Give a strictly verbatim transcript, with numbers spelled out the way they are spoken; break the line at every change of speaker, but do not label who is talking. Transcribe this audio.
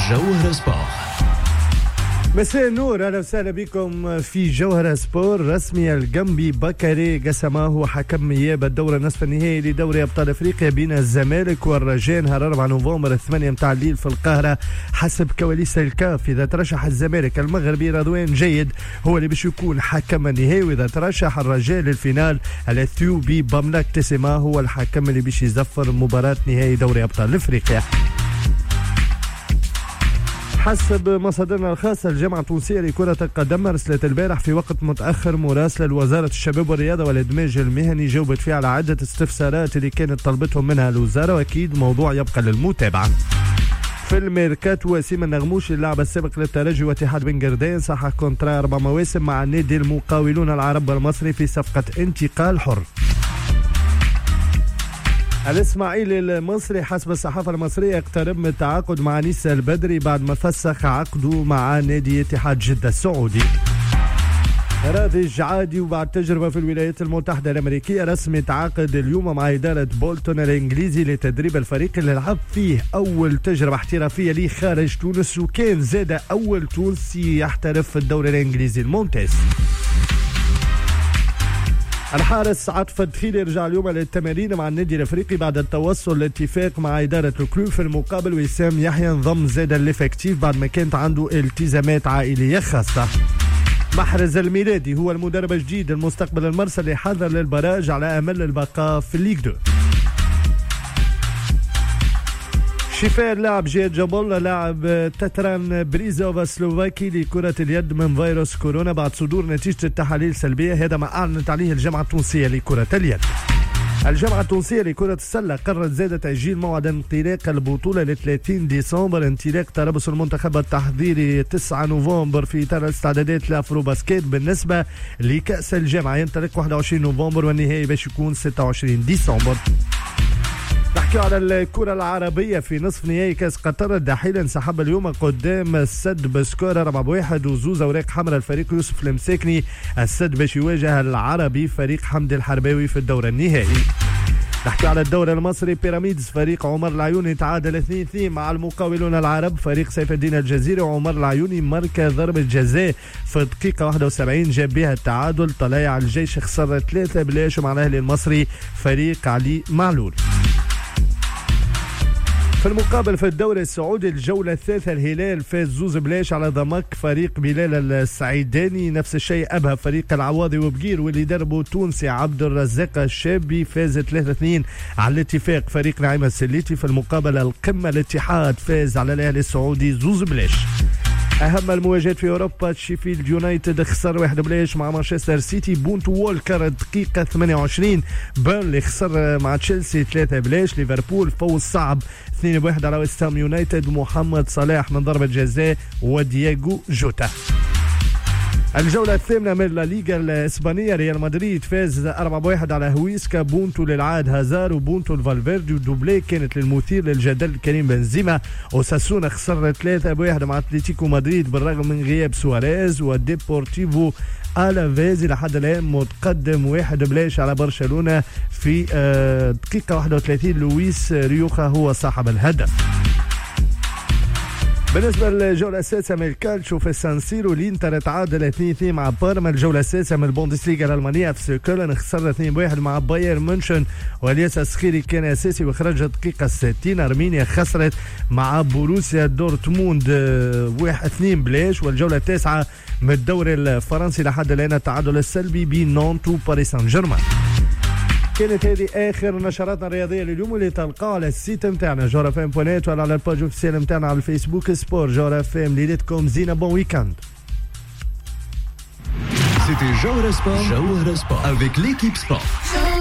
جوهرة سبور.
مساء النور، اهلا وسهلا بكم في جوهرة سبور. رسمي الجنبي بكري قسمه هو حكم نيابه الدور النصف النهائي لدوري ابطال افريقيا بين الزمالك والرجاء نهار أربعة نوفمبر الثمانية متاع الليل في القاهره. حسب كواليس الكاف اذا ترشح الزمالك المغربي رضوان جيد هو اللي باش يكون حكم النهائي، واذا ترشح الرجاء للفينال الاثيوبي باملاك تسمه هو الحكم اللي باش يزفر مباراه نهائي دوري ابطال افريقيا. حسب مصادرنا الخاصة الجامعة التونسية لكرة القدم أرسلت البارح في وقت متأخر مراسلة لوزارة الشباب والرياضة والإدماج المهني جاوبت فيها على عدة استفسارات اللي كانت طلبتهم منها الوزارة، وأكيد موضوع يبقى للمتابعة. في الميركاتو وسيم النغموش اللاعب السابق للترجي واتحاد بن قردين صحح كونترا أربع مواسم مع نادي المقاولون العرب المصري في صفقة انتقال حر. الإسماعيلي المصري حسب الصحافة المصرية يقترب من التعاقد مع نيسا البدري بعد ما فسخ عقده مع نادي اتحاد جدة السعودي. راضي الجعادي وبعد تجربة في الولايات المتحدة الأمريكية رسمي تعاقد اليوم مع إدارة بولتون الإنجليزي لتدريب الفريق اللي لعب فيه أول تجربة احترافية ليه خارج تونس، وكان زاد أول تونسي يحترف في الدوري الإنجليزي الممتاز. الحارس عطف الدخيلي يرجع اليوم للتمارين مع النادي الافريقي بعد التوصل لاتفاق مع اداره الكلوب. في المقابل وسام يحيى انضم زاد الافكتيف بعد ما كانت عنده التزامات عائليه خاصه. محرز الميلادي هو المدرب الجديد المستقبل المرسلي حذر للبراج على امل البقاء في الليغ اثنين. شفاء اللاعب جيد جابولا لاعب تتران بريزوفا السلوفاكي لكرة اليد من فيروس كورونا بعد صدور نتيجة التحاليل سلبية. هذا ما أعلنت عليه الجامعة التونسية لكرة اليد. الجامعة التونسية لكرة السلة قررت زيادة تأجيل موعد انطلاق البطولة ل ثلاثين ديسمبر. انطلاق تربص المنتخب التحضيري تسعة نوفمبر في إطار الاستعدادات لأفرو باسكيت. بالنسبة لكأس الجامعة ينطلق واحد وعشرين نوفمبر والنهائي باش يكون ستة وعشرين ديسمبر. نحكي على الكرة العربية في نصف نهائي كأس قطر. الدحيل انسحب اليوم قدام السد بسكور أربعة بواحد وزوز أوراق حمراء الفريق يوسف المساكني. السد باش يواجه العربي فريق حمد الحرباوي في الدور النهائي. نحكي على الدوري المصري. بيراميدز فريق عمر العيوني تعادل اثنين اثنين مع المقاولون العرب. فريق سيف الدين الجزيري وعمر العيوني ماركا ضربة جزاء في الدقيقة واحد وسبعين جاب بها التعادل. طلائع الجيش خسر ثلاثة بلاش مع الأهلي المصري فريق علي معلول. في المقابل في الدوري السعودي الجولة الثالثة الهلال فاز زوز بلاش على ضمك فريق بلال السعيداني. نفس الشيء أبها فريق العواضي وبقير واللي دربه تونسي عبد الرزاق الشابي فاز ثلاثة اثنين على الاتفاق فريق نعيم السليتي. في المقابل القمة الاتحاد فاز على الأهلي السعودي زوز بلاش. أهم المواجهات في أوروبا شيفيلد يونايتد خسر واحد بلاش مع مانشستر سيتي. بونت وولكر الدقيقة ثمانية وعشرين. بيرنلي خسر مع تشيلسي ثلاثة بلاش. ليفربول فوز صعب اثنين بواحد على ويست هام يونايتد. محمد صلاح من ضربة جزاء ودياغو جوتا. الجولة الثامنة من لا ليغا الإسبانية ريال مدريد فاز أربعة بواحد على هويسكا. بونتو للعاد هازار وبونتو الفالفيردي ودوبلي كانت للمثير للجدل كريم بنزيما. وساسونا خسر ثلاثة بواحد مع اتلتيكو مدريد بالرغم من غياب سواريز. وديبورتيفو ألافيز لحد الآن متقدم واحد بلاش على برشلونة في دقيقة واحد وثلاثين. لويس ريوخا هو صاحب الهدف. بالنسبة للجولة السادسة من الكالتشو في السانسيرو الانتر تعادل اثنين اثنين مع بارما. الجولة السادسة من البوندسليغا الألمانية في سيكولن خسر اثنين بواحد مع بايرن مونشن والياس السخيري كان أساسي وخرج الدقيقة ستين. أرمينيا خسرت مع بوروسيا دورتموند واحد اثنين بلاش. والجولة التاسعة من الدوري الفرنسي لحد الآن التعادل السلبي بين نانت وباريس سان جيرمان. كانت هذه اخر نشراتنا الرياضيه لليوم اللي تلقاها على السيت نتاعنا جوهرة اف ام بوينت ولا على الباج اوفيسيال نتاعنا على الفيسبوك سبور جوهرة اف ام. ليلتكم زينه بون ويكاند.
C'était Joe Sport, Joe Sport avec l'équipe sport.